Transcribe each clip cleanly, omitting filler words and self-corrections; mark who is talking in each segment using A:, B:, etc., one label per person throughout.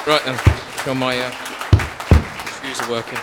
A: Right then, sure my shoes are working.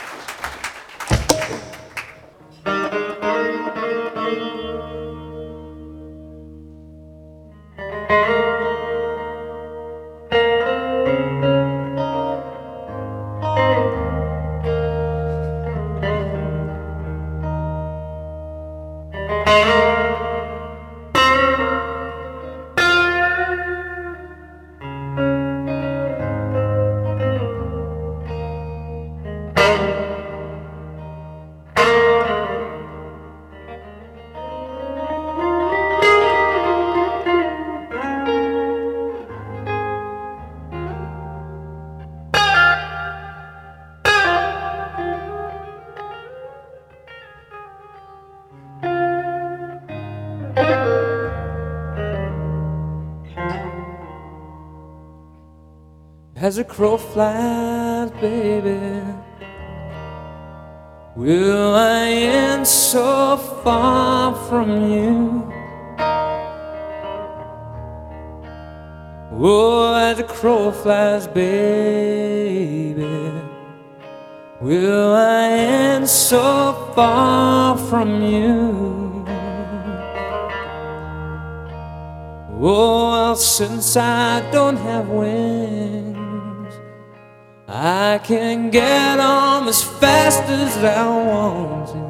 A: As a crow flies, baby, will I end so far from you? Oh, as a crow flies, baby, will I end so far from you? Oh, well, since I don't have wings, I can get on as fast as I want to.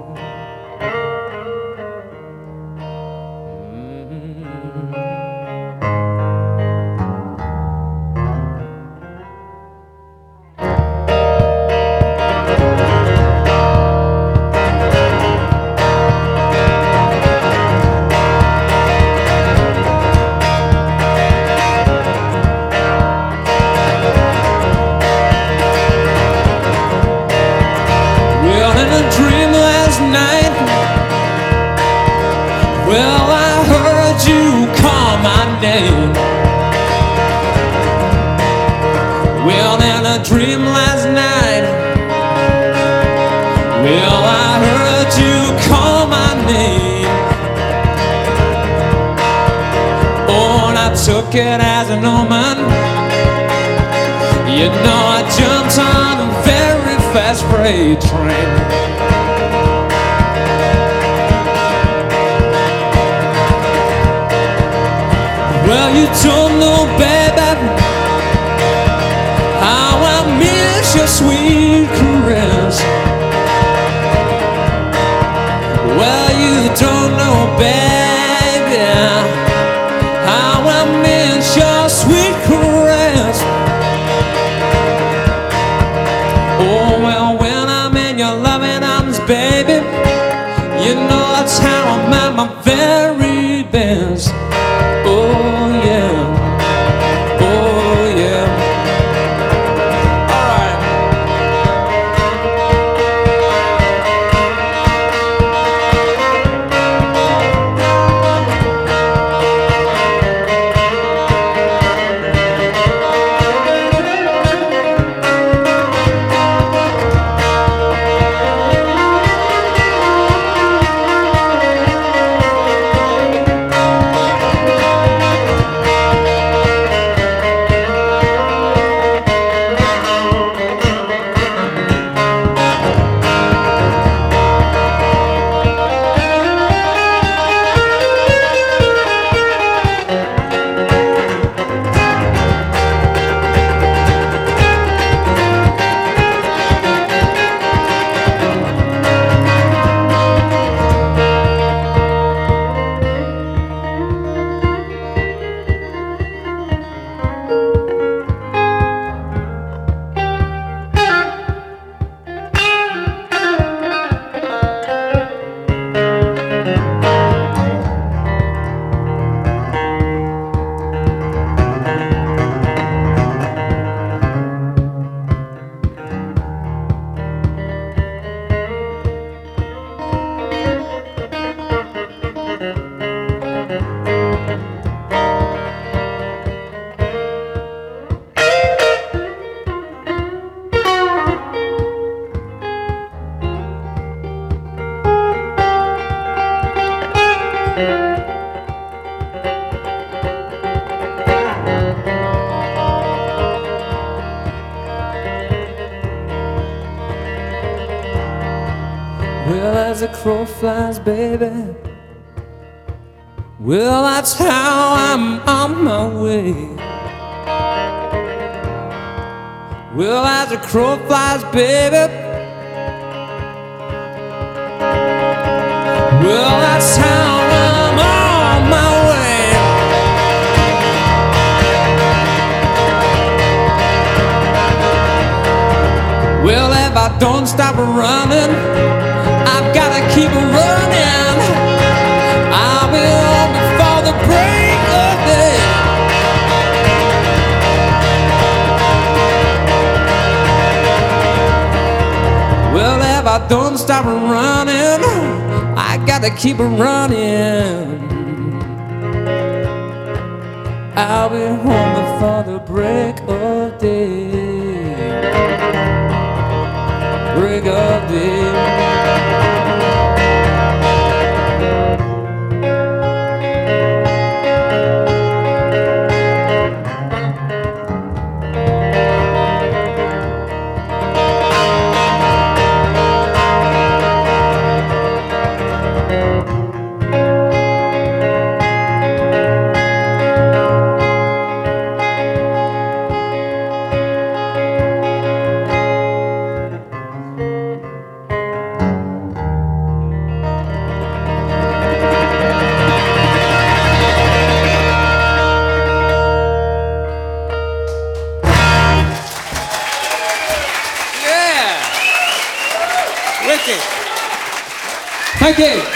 A: Well, I heard you call my name. Well, in a dream last night, well, I heard you call my name. Oh, and I took it as an omen. You know, I jumped on a very fast freight train. Well, you don't know, baby, how I miss your sweet caress. Well, you don't know, baby, how I miss your sweet caress. Oh, well, when I'm in your loving arms, baby, you know that's how I'm at my very best. Oh yeah, oh yeah. All right. Well, as the crow flies, baby, well, that's how I'm on my way. Well, as the crow flies, baby, well, that's how I'm on my way. Well, if I don't stop running, I've gotta keep running. I'll be home before the break of day. Well, if I don't stop running, I gotta keep running. I'll be home before the break of day. Break of day. Wicked.
B: Thank you.